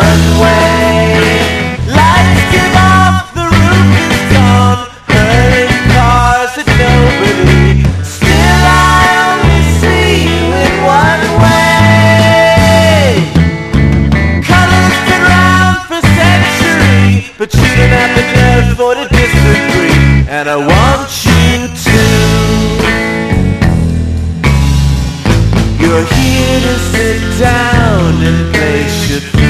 one way. Lights give off, the roof is gone, hurting cars and nobody. Still I only see you in one way. Colors been round for centuries, but you don't have the nerve for to disagree, and I want you to. You're here to sit down and place your